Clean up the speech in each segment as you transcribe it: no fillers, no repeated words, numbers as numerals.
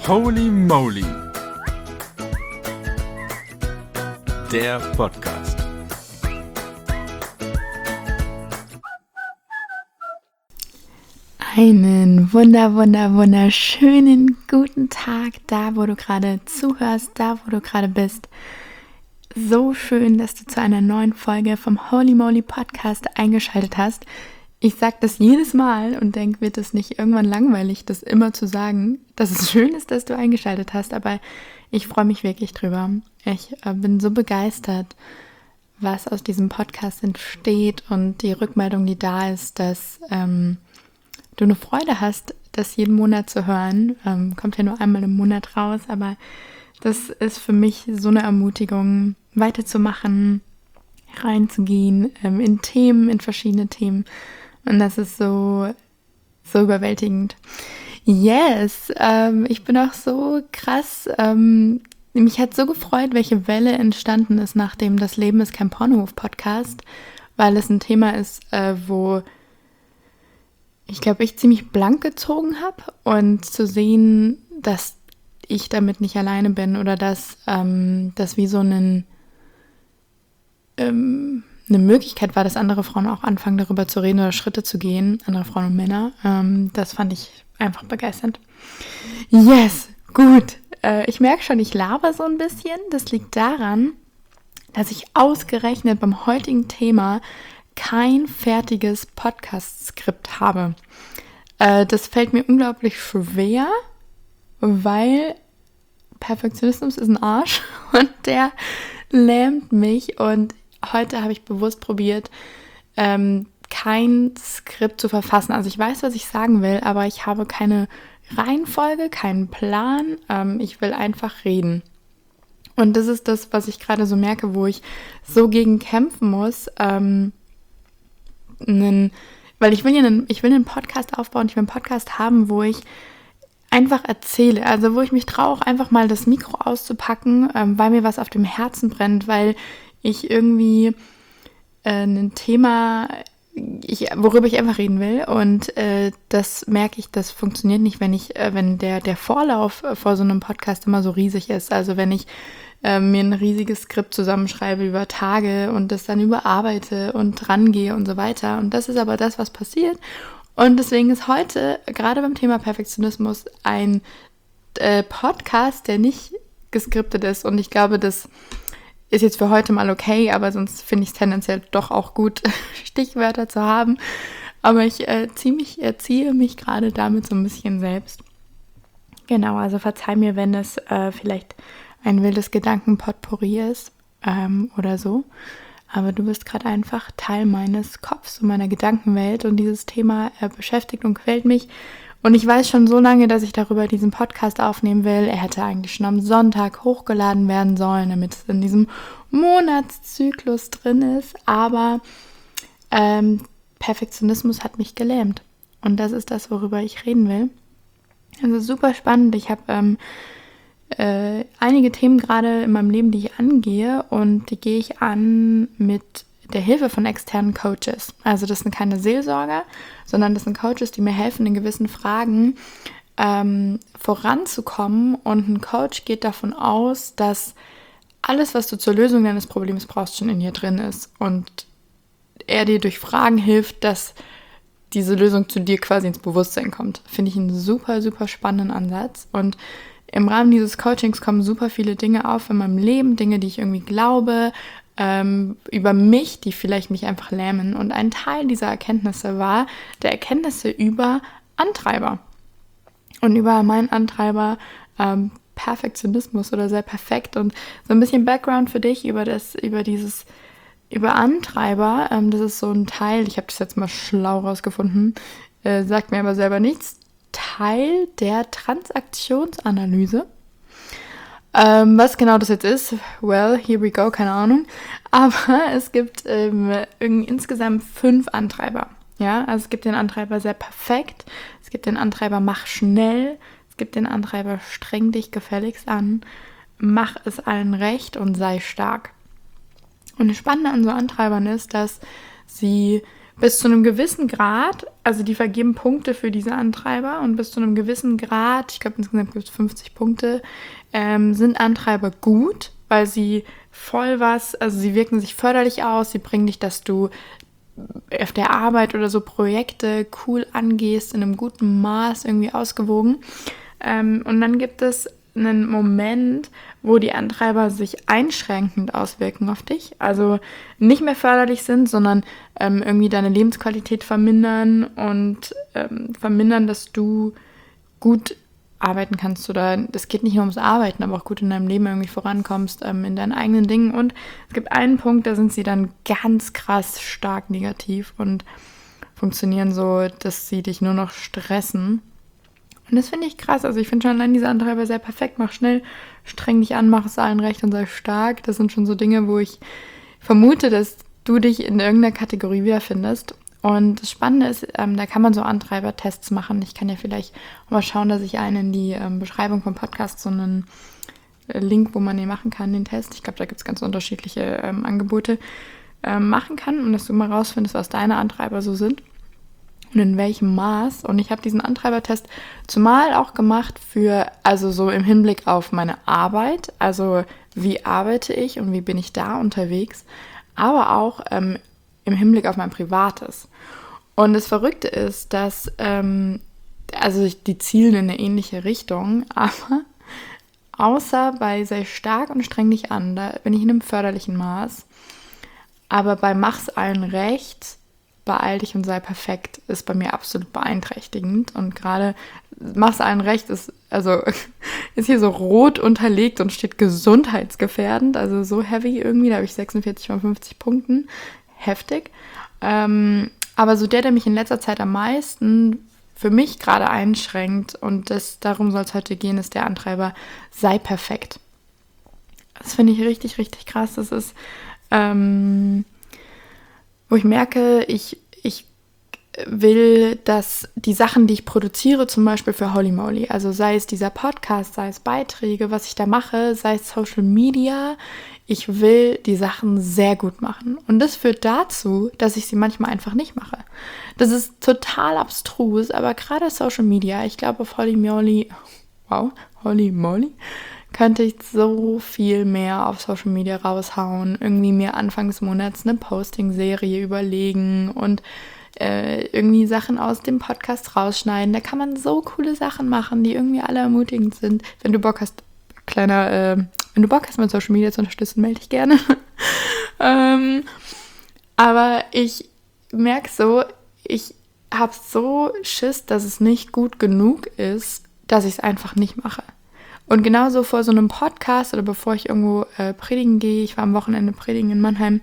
Holy Moly, der Podcast. Einen wunderschönen guten Tag, da wo du gerade zuhörst, da wo du gerade bist. So schön, dass du zu einer neuen Folge vom Holy Moly Podcast eingeschaltet hast. Ich sage das jedes Mal und denke, wird es nicht irgendwann langweilig, das immer zu sagen, dass es schön ist, dass du eingeschaltet hast, aber ich freue mich wirklich drüber. Ich bin so begeistert, was aus diesem Podcast entsteht und die Rückmeldung, die da ist, dass du eine Freude hast, das jeden Monat zu hören. Kommt ja nur einmal im Monat raus, aber das ist für mich so eine Ermutigung, weiterzumachen, reinzugehen in Themen, in verschiedene Themen. Und das ist so überwältigend. Yes, ich bin auch so krass, mich hat so gefreut, welche Welle entstanden ist nach dem Das Leben ist kein Pornohof-Podcast, weil es ein Thema ist, wo ich glaube, ich ziemlich blank gezogen habe und zu sehen, dass ich damit nicht alleine bin oder dass das wie so eine Möglichkeit war, dass andere Frauen auch anfangen, darüber zu reden oder Schritte zu gehen, andere Frauen und Männer. Das fand ich einfach begeisternd. Yes, gut. Ich merke schon, ich laber so ein bisschen. Das liegt daran, dass ich ausgerechnet beim heutigen Thema kein fertiges Podcast-Skript habe. Das fällt mir unglaublich schwer, weil Perfektionismus ist ein Arsch und der lähmt mich. Und heute habe ich bewusst probiert, kein Skript zu verfassen. Also ich weiß, was ich sagen will, aber ich habe keine Reihenfolge, keinen Plan. Ich will einfach reden. Und das ist das, was ich gerade so merke, wo ich so gegen kämpfen muss, weil ich will einen Podcast aufbauen, ich will einen Podcast haben, wo ich einfach erzähle, also wo ich mich traue, einfach mal das Mikro auszupacken, weil mir was auf dem Herzen brennt, weil ich irgendwie ein Thema, worüber ich einfach reden will, und das merke ich, das funktioniert nicht, wenn der Vorlauf vor so einem Podcast immer so riesig ist, also wenn ich mir ein riesiges Skript zusammenschreibe über Tage und das dann überarbeite und rangehe und so weiter. Und das ist aber das, was passiert. Und deswegen ist heute, gerade beim Thema Perfektionismus, ein Podcast, der nicht geskriptet ist. Und ich glaube, das ist jetzt für heute mal okay, aber sonst finde ich es tendenziell doch auch gut, Stichwörter zu haben. Aber ich erziehe mich gerade damit so ein bisschen selbst. Genau, also verzeih mir, wenn es vielleicht ein wildes Gedankenpotpourri ist oder so. Aber du bist gerade einfach Teil meines Kopfs und meiner Gedankenwelt und dieses Thema beschäftigt und quält mich. Und ich weiß schon so lange, dass ich darüber diesen Podcast aufnehmen will. Er hätte eigentlich schon am Sonntag hochgeladen werden sollen, damit es in diesem Monatszyklus drin ist. Aber Perfektionismus hat mich gelähmt. Und das ist das, worüber ich reden will. Also super spannend. Ich habe einige Themen gerade in meinem Leben, die ich angehe, und die gehe ich an mit der Hilfe von externen Coaches. Also das sind keine Seelsorger, sondern das sind Coaches, die mir helfen, in gewissen Fragen voranzukommen, und ein Coach geht davon aus, dass alles, was du zur Lösung deines Problems brauchst, schon in dir drin ist und er dir durch Fragen hilft, dass diese Lösung zu dir quasi ins Bewusstsein kommt. Finde ich einen super spannenden Ansatz, und im Rahmen dieses Coachings kommen super viele Dinge auf in meinem Leben, Dinge, die ich irgendwie glaube, über mich, die vielleicht mich einfach lähmen. Und ein Teil dieser Erkenntnisse war der Erkenntnisse über Antreiber. Und über meinen Antreiber Perfektionismus oder sehr perfekt. Und so ein bisschen Background für dich über Antreiber. Das ist so ein Teil, ich habe das jetzt mal schlau rausgefunden, sagt mir aber selber nichts. Teil der Transaktionsanalyse. Was genau das jetzt ist, well, here we go, keine Ahnung. Aber es gibt insgesamt 5 Antreiber. Ja, also es gibt den Antreiber sehr perfekt, es gibt den Antreiber mach schnell, es gibt den Antreiber streng dich gefälligst an, mach es allen recht und sei stark. Und das Spannende an so Antreibern ist, dass sie bis zu einem gewissen Grad, also die vergeben Punkte für diese Antreiber und bis zu einem gewissen Grad, ich glaube insgesamt gibt es 50 Punkte, sind Antreiber gut, weil sie also sie wirken sich förderlich aus, sie bringen dich, dass du auf der Arbeit oder so Projekte cool angehst, in einem guten Maß, irgendwie ausgewogen. Und dann gibt es einen Moment, wo die Antreiber sich einschränkend auswirken auf dich, also nicht mehr förderlich sind, sondern irgendwie deine Lebensqualität vermindern und vermindern, dass du gut arbeiten kannst oder es geht nicht nur ums Arbeiten, aber auch gut in deinem Leben irgendwie vorankommst, in deinen eigenen Dingen. Und es gibt einen Punkt, da sind sie dann ganz krass stark negativ und funktionieren so, dass sie dich nur noch stressen. Und das finde ich krass. Also ich finde schon allein diese Antreiber sehr perfekt. Mach schnell, streng dich an, mach es allen recht und sei stark. Das sind schon so Dinge, wo ich vermute, dass du dich in irgendeiner Kategorie wiederfindest. Und das Spannende ist, da kann man so Antreiber-Tests machen. Ich kann ja vielleicht mal schauen, dass ich einen in die Beschreibung vom Podcast so einen Link, wo man den machen kann, den Test. Ich glaube, da gibt es ganz unterschiedliche Angebote machen kann und dass du mal rausfindest, was deine Antreiber so sind und in welchem Maß. Und ich habe diesen Antreibertest zumal auch gemacht also so im Hinblick auf meine Arbeit, also wie arbeite ich und wie bin ich da unterwegs, aber auch im Hinblick auf mein Privates. Und das Verrückte ist, dass, die zielen in eine ähnliche Richtung, aber außer bei sei stark und streng dich an, da bin ich in einem förderlichen Maß, aber bei mach's allen recht, beeil dich und sei perfekt, ist bei mir absolut beeinträchtigend. Und gerade mach's allen recht ist hier so rot unterlegt und steht gesundheitsgefährdend, also so heavy irgendwie, da habe ich 46 von 50 Punkten. Heftig. Aber so der mich in letzter Zeit am meisten für mich gerade einschränkt und darum soll es heute gehen, ist der Antreiber, sei perfekt. Das finde ich richtig, richtig krass. Das ist, wo ich merke, ich will, dass die Sachen, die ich produziere, zum Beispiel für Holy Moly, also sei es dieser Podcast, sei es Beiträge, was ich da mache, sei es Social Media, ich will die Sachen sehr gut machen. Und das führt dazu, dass ich sie manchmal einfach nicht mache. Das ist total abstrus, aber gerade Social Media, ich glaube auf Holy Moly, könnte ich so viel mehr auf Social Media raushauen, irgendwie mir Anfang des Monats eine Posting-Serie überlegen und irgendwie Sachen aus dem Podcast rausschneiden. Da kann man so coole Sachen machen, die irgendwie alle ermutigend sind. Wenn du Bock hast, wenn du Bock hast, mein Social Media zu unterstützen, melde dich gerne. Aber ich merke so, ich habe so Schiss, dass es nicht gut genug ist, dass ich es einfach nicht mache. Und genauso vor so einem Podcast oder bevor ich irgendwo predigen gehe, ich war am Wochenende predigen in Mannheim,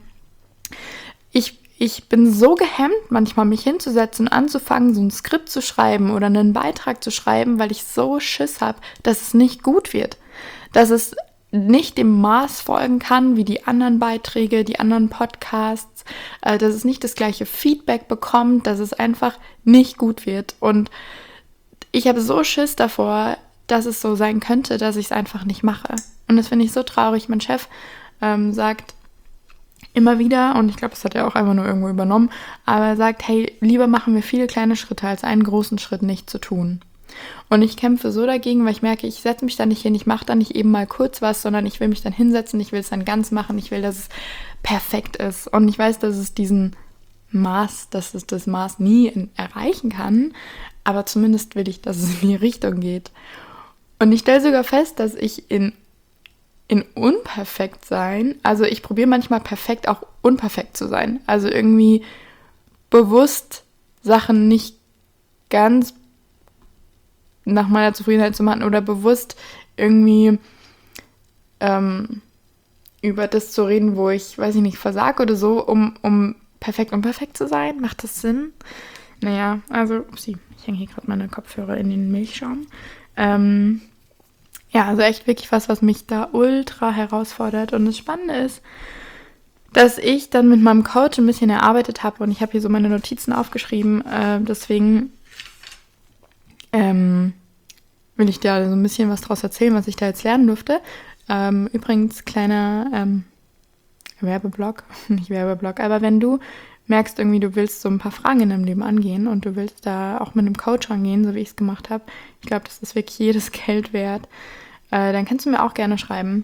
ich bin so gehemmt, manchmal mich hinzusetzen und anzufangen, so ein Skript zu schreiben oder einen Beitrag zu schreiben, weil ich so Schiss habe, dass es nicht gut wird. Dass es nicht dem Maß folgen kann wie die anderen Beiträge, die anderen Podcasts, dass es nicht das gleiche Feedback bekommt, dass es einfach nicht gut wird. Und ich habe so Schiss davor, dass es so sein könnte, dass ich es einfach nicht mache. Und das finde ich so traurig. Mein Chef sagt immer wieder, und ich glaube, das hat er auch einfach nur irgendwo übernommen, aber er sagt, hey, lieber machen wir viele kleine Schritte, als einen großen Schritt nicht zu tun. Und ich kämpfe so dagegen, weil ich merke, ich setze mich da nicht hin, ich mache da nicht eben mal kurz was, sondern ich will mich dann hinsetzen, ich will es dann ganz machen, ich will, dass es perfekt ist. Und ich weiß, dass es das Maß nie erreichen kann, aber zumindest will ich, dass es in die Richtung geht. Und ich stelle sogar fest, dass ich in unperfekt sein, also ich probiere manchmal perfekt auch unperfekt zu sein, also irgendwie bewusst Sachen nicht ganz nach meiner Zufriedenheit zu machen oder bewusst irgendwie über das zu reden, wo ich, weiß ich nicht, versage oder so, um perfekt unperfekt zu sein. Macht das Sinn? Naja, also, ich hänge hier gerade meine Kopfhörer in den Milchschaum. Ja, also echt wirklich was mich da ultra herausfordert. Und das Spannende ist, dass ich dann mit meinem Coach ein bisschen erarbeitet habe und ich habe hier so meine Notizen aufgeschrieben. Deswegen will ich dir so ein bisschen was draus erzählen, was ich da jetzt lernen durfte. Übrigens, kleiner Werbeblock, nicht Werbeblock, aber wenn du merkst irgendwie, du willst so ein paar Fragen in deinem Leben angehen und du willst da auch mit einem Coach rangehen, so wie ich es gemacht habe. Ich glaube, das ist wirklich jedes Geld wert. Dann kannst du mir auch gerne schreiben.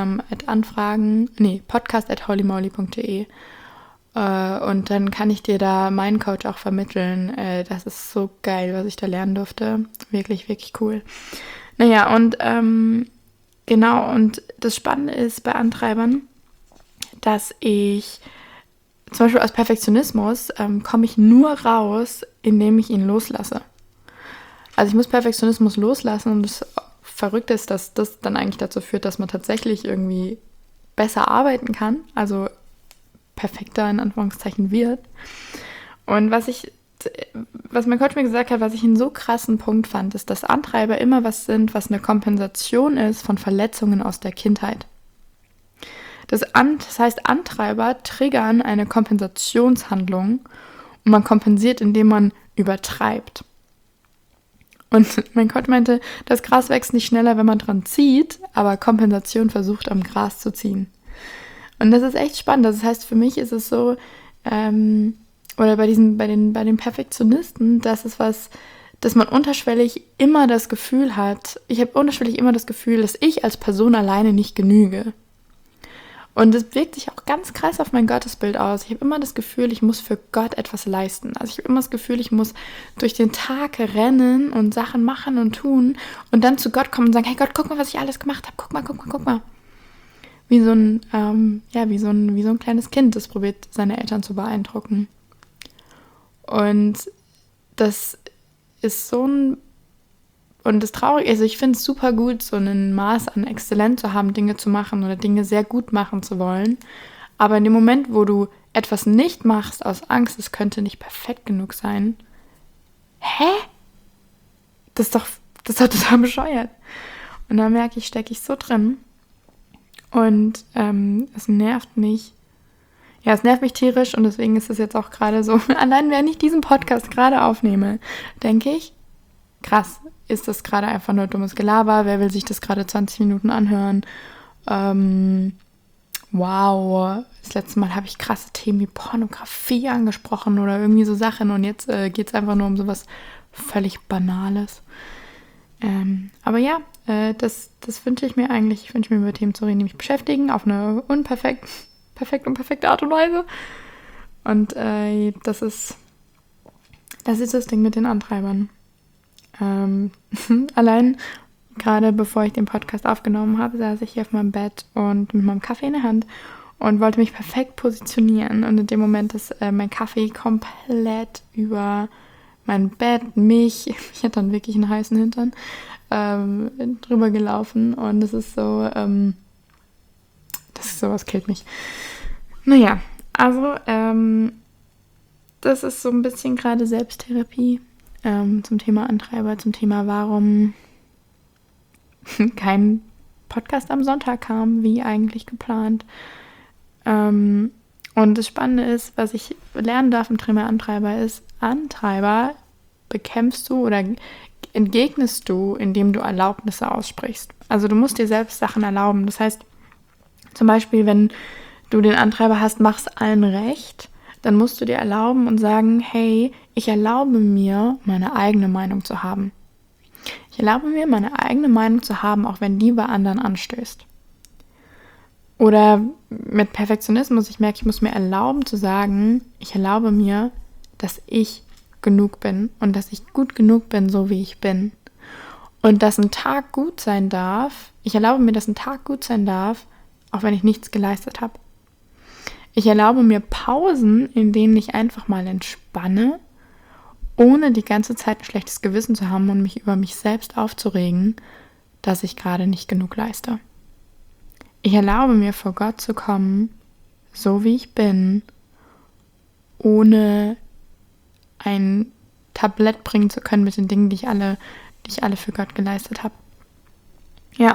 podcast@holymoly.de und dann kann ich dir da meinen Coach auch vermitteln. Das ist so geil, was ich da lernen durfte. Wirklich, wirklich cool. Naja, und genau, und das Spannende ist bei Antreibern, dass ich zum Beispiel aus Perfektionismus komme ich nur raus, indem ich ihn loslasse. Also ich muss Perfektionismus loslassen und das Verrückte ist, dass das dann eigentlich dazu führt, dass man tatsächlich irgendwie besser arbeiten kann, also perfekter in Anführungszeichen wird. Und was mein Coach mir gesagt hat, was ich einen so krassen Punkt fand, ist, dass Antreiber immer was sind, was eine Kompensation ist von Verletzungen aus der Kindheit. Das heißt, Antreiber triggern eine Kompensationshandlung und man kompensiert, indem man übertreibt. Und mein Coach meinte, das Gras wächst nicht schneller, wenn man dran zieht, aber Kompensation versucht, am Gras zu ziehen. Und das ist echt spannend. Das heißt, für mich ist es so, oder bei den Perfektionisten, das ist was, dass man unterschwellig immer das Gefühl hat, ich habe unterschwellig immer das Gefühl, dass ich als Person alleine nicht genüge. Und das wirkt sich auch ganz krass auf mein Gottesbild aus. Ich habe immer das Gefühl, ich muss für Gott etwas leisten. Also ich habe immer das Gefühl, ich muss durch den Tag rennen und Sachen machen und tun und dann zu Gott kommen und sagen, hey Gott, guck mal, was ich alles gemacht habe. Guck mal. Wie so ein kleines Kind, das probiert, seine Eltern zu beeindrucken. Und das ist so ein... Und das Traurige, also ich finde es super gut, so ein Maß an Exzellenz zu haben, Dinge zu machen oder Dinge sehr gut machen zu wollen. Aber in dem Moment, wo du etwas nicht machst aus Angst, es könnte nicht perfekt genug sein, das ist doch total bescheuert. Und da merke ich, stecke ich so drin. Und es nervt mich. Ja, es nervt mich tierisch und deswegen ist es jetzt auch gerade so, allein wenn ich diesen Podcast gerade aufnehme, denke ich, krass, ist das gerade einfach nur dummes Gelaber? Wer will sich das gerade 20 Minuten anhören? Wow, das letzte Mal habe ich krasse Themen wie Pornografie angesprochen oder irgendwie so Sachen und jetzt geht es einfach nur um sowas völlig Banales. Aber ja, das wünsche ich mir eigentlich. Ich wünsche mir über Themen zu reden, die mich beschäftigen, auf eine perfekte Art und Weise. Und das ist das Ding mit den Antreibern. Allein gerade bevor ich den Podcast aufgenommen habe, saß ich hier auf meinem Bett und mit meinem Kaffee in der Hand und wollte mich perfekt positionieren. Und in dem Moment ist mein Kaffee komplett über mein Bett, ich hatte dann wirklich einen heißen Hintern, drüber gelaufen. Und das ist so, sowas killt mich. Naja, also das ist so ein bisschen gerade Selbsttherapie. Zum Thema Antreiber, zum Thema, warum kein Podcast am Sonntag kam, wie eigentlich geplant. Und das Spannende ist, was ich lernen darf im Thema Antreiber ist, Antreiber bekämpfst du oder entgegnest du, indem du Erlaubnisse aussprichst. Also du musst dir selbst Sachen erlauben. Das heißt, zum Beispiel, wenn du den Antreiber hast, mach's allen recht, dann musst du dir erlauben und sagen, hey, ich erlaube mir, meine eigene Meinung zu haben. Ich erlaube mir, meine eigene Meinung zu haben, auch wenn die bei anderen anstößt. Oder mit Perfektionismus, ich merke, ich muss mir erlauben zu sagen, ich erlaube mir, dass ich genug bin und dass ich gut genug bin, so wie ich bin. Und dass ein Tag gut sein darf, ich erlaube mir, dass ein Tag gut sein darf, auch wenn ich nichts geleistet habe. Ich erlaube mir Pausen, in denen ich einfach mal entspanne, ohne die ganze Zeit ein schlechtes Gewissen zu haben und mich über mich selbst aufzuregen, dass ich gerade nicht genug leiste. Ich erlaube mir, vor Gott zu kommen, so wie ich bin, ohne ein Tablett bringen zu können mit den Dingen, die ich alle für Gott geleistet habe. Ja.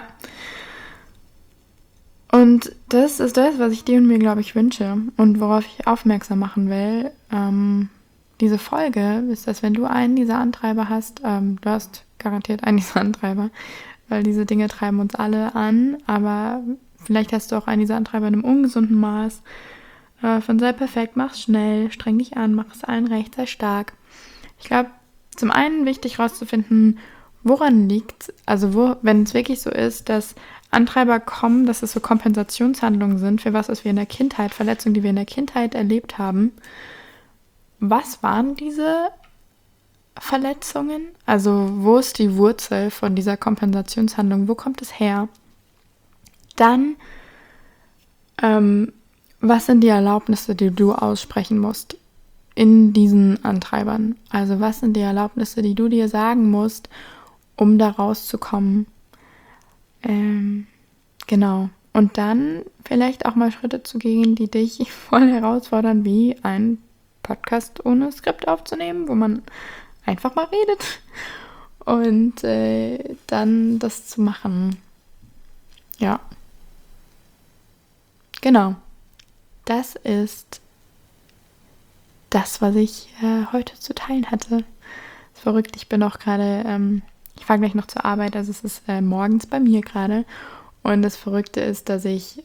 Und das ist das, was ich dir und mir, glaube ich, wünsche und worauf ich aufmerksam machen will. Diese Folge ist, dass wenn du einen dieser Antreiber hast, du hast garantiert einen dieser Antreiber, weil diese Dinge treiben uns alle an, aber vielleicht hast du auch einen dieser Antreiber in einem ungesunden Maß, von sei perfekt, mach's schnell, streng dich an, mach es allen recht, sei stark. Ich glaube, zum einen wichtig rauszufinden, woran liegt, also wenn es wirklich so ist, dass Antreiber kommen, dass es so Kompensationshandlungen sind für was wir in der Kindheit, Verletzungen, die wir in der Kindheit erlebt haben. Was waren diese Verletzungen? Also wo ist die Wurzel von dieser Kompensationshandlung? Wo kommt es her? Dann, was sind die Erlaubnisse, die du aussprechen musst in diesen Antreibern? Also was sind die Erlaubnisse, die du dir sagen musst, um da rauszukommen? Genau. Und dann vielleicht auch mal Schritte zu gehen, die dich voll herausfordern, wie ein Podcast ohne Skript aufzunehmen, wo man einfach mal redet und dann das zu machen. Ja. Genau. Das ist das, was ich heute zu teilen hatte. Das ist verrückt, ich bin auch gerade, ich fahre gleich noch zur Arbeit, also es ist morgens bei mir gerade. Und das Verrückte ist, dass ich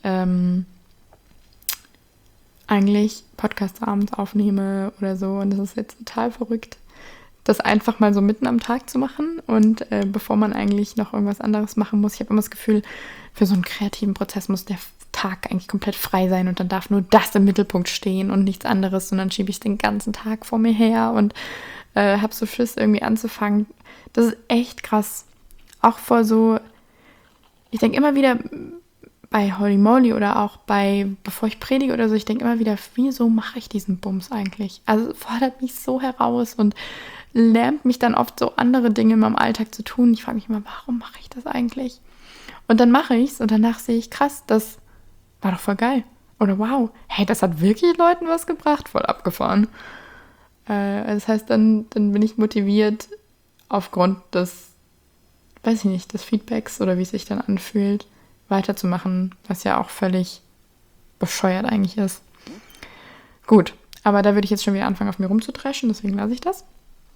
eigentlich Podcasts abends aufnehme oder so. Und das ist jetzt total verrückt, das einfach mal so mitten am Tag zu machen. Und bevor man eigentlich noch irgendwas anderes machen muss. Ich habe immer das Gefühl, für so einen kreativen Prozess muss der Tag eigentlich komplett frei sein. Und dann darf nur das im Mittelpunkt stehen und nichts anderes. Und dann schiebe ich den ganzen Tag vor mir her und habe so Schiss, irgendwie anzufangen. Das ist echt krass. Auch vor so... Ich denke immer wieder bei Holy Moly oder auch bevor ich predige oder so, ich denke immer wieder, wieso mache ich diesen Bums eigentlich? Also es fordert mich so heraus und lähmt mich dann oft so andere Dinge in meinem Alltag zu tun. Ich frage mich immer, warum mache ich das eigentlich? Und dann mache ich es und danach sehe ich, krass, das war doch voll geil. Oder wow, hey, das hat wirklich Leuten was gebracht, voll abgefahren. Das heißt, dann bin ich motiviert aufgrund des weiß ich nicht, des Feedbacks oder wie es sich dann anfühlt, weiterzumachen, was ja auch völlig bescheuert eigentlich ist. Gut, aber da würde ich jetzt schon wieder anfangen, auf mir rumzudreschen, deswegen lasse ich das.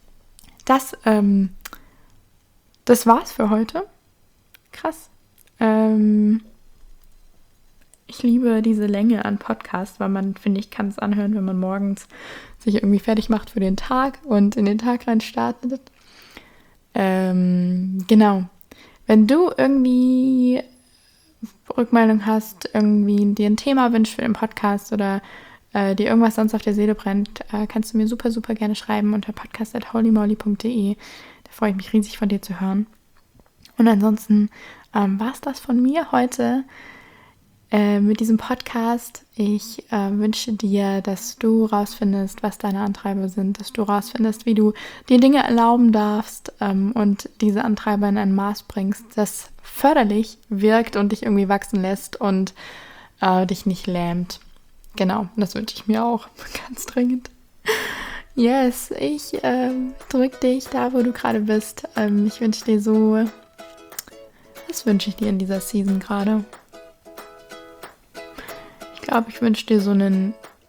Das war's für heute. Krass. Ich liebe diese Länge an Podcast, weil man, finde ich, kann es anhören, wenn man morgens sich irgendwie fertig macht für den Tag und in den Tag rein startet. Genau. Wenn du irgendwie Rückmeldung hast, irgendwie dir ein Thema wünschst für den Podcast oder dir irgendwas sonst auf der Seele brennt, kannst du mir super, super gerne schreiben unter podcast@holymoly.de. Da freue ich mich riesig von dir zu hören. Und ansonsten war es das von mir heute mit diesem Podcast. Ich wünsche dir, dass du rausfindest, was deine Antreiber sind, dass du rausfindest, wie du dir Dinge erlauben darfst und diese Antreiber in ein Maß bringst, das förderlich wirkt und dich irgendwie wachsen lässt und dich nicht lähmt. Genau, das wünsche ich mir auch ganz dringend. Yes, ich drücke dich da, wo du gerade bist. Ich wünsche dir so, was wünsche ich dir in dieser Season gerade? Ich glaube, ich wünsche dir so eine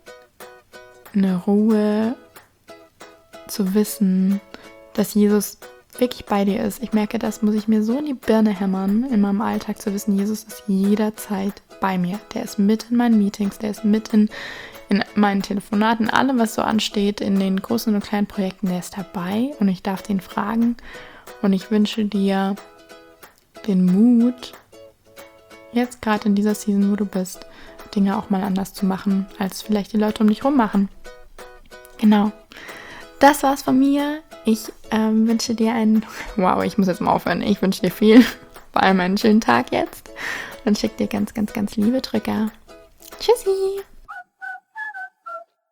Ruhe zu wissen, dass Jesus wirklich bei dir ist. Ich merke, das muss ich mir so in die Birne hämmern, in meinem Alltag zu wissen, Jesus ist jederzeit bei mir. Der ist mit in meinen Meetings, der ist mit in meinen Telefonaten, allem, was so ansteht, in den großen und kleinen Projekten, der ist dabei und ich darf den fragen. Und ich wünsche dir den Mut, jetzt gerade in dieser Season, wo du bist, Dinge auch mal anders zu machen, als vielleicht die Leute um dich rum machen. Genau. Das war's von mir. Ich wünsche dir ich muss jetzt mal aufhören. Ich wünsche dir viel, vor allem einen schönen Tag jetzt und schicke dir ganz, ganz, ganz liebe Drücker. Tschüssi!